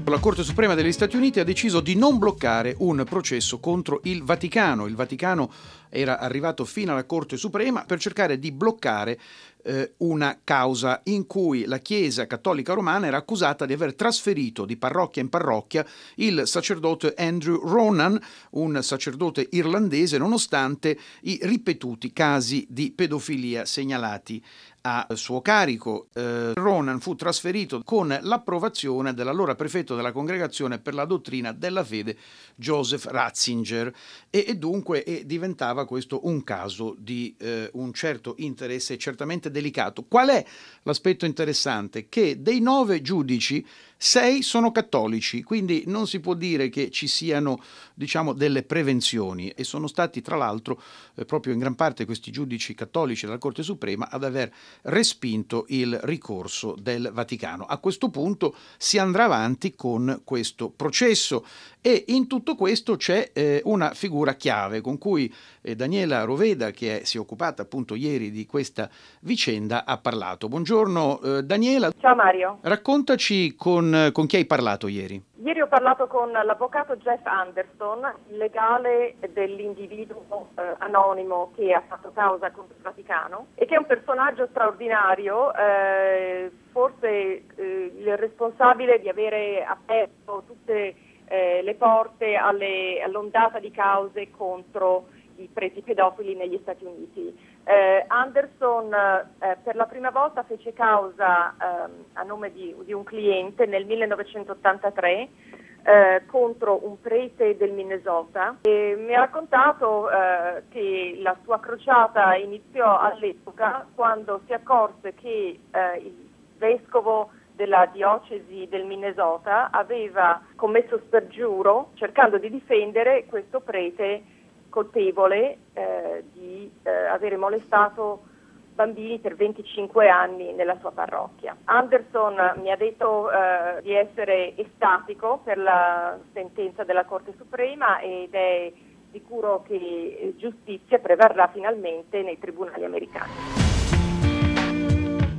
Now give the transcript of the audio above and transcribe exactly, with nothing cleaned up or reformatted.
La Corte Suprema degli Stati Uniti ha deciso di non bloccare un processo contro il Vaticano. Il Vaticano era arrivato fino alla Corte Suprema per cercare di bloccare eh, una causa in cui la Chiesa Cattolica Romana era accusata di aver trasferito di parrocchia in parrocchia il sacerdote Andrew Ronan, un sacerdote irlandese, nonostante i ripetuti casi di pedofilia segnalati a suo carico. Eh, Ronan fu trasferito con l'approvazione dell'allora prefetto della Congregazione per la Dottrina della Fede, Joseph Ratzinger, e, e dunque e diventava questo un caso di eh, un certo interesse certamente delicato. Qual è l'aspetto interessante? Che dei nove giudici, sei sono cattolici, quindi non si può dire che ci siano, diciamo, delle prevenzioni, e sono stati tra l'altro eh, proprio in gran parte questi giudici cattolici della Corte Suprema ad aver respinto il ricorso del Vaticano. A questo punto si andrà avanti con questo processo e in tutto questo c'è eh, una figura chiave con cui eh, Daniela Roveda, che è, si è occupata appunto ieri di questa vicenda, ha parlato. Buongiorno eh, Daniela. Ciao Mario. Raccontaci con, con chi hai parlato ieri. Ieri ho parlato con l'avvocato Jeff Anderson, il legale dell'individuo eh, anonimo che ha fatto causa contro il Vaticano e che è un personaggio straordinario, eh, forse eh, il responsabile di avere aperto tutte eh, le porte alle, all'ondata di cause contro i preti pedofili negli Stati Uniti. Eh, Anderson eh, per la prima volta fece causa eh, a nome di, di un cliente nel millenovecentottantatré eh, contro un prete del Minnesota e mi ha raccontato eh, che la sua crociata iniziò all'epoca quando si accorse che eh, il vescovo della diocesi del Minnesota aveva commesso spergiuro cercando di difendere questo prete colpevole eh, di eh, avere molestato bambini per venticinque anni nella sua parrocchia. Anderson mi ha detto eh, di essere estatico per la sentenza della Corte Suprema ed è sicuro che giustizia prevarrà finalmente nei tribunali americani.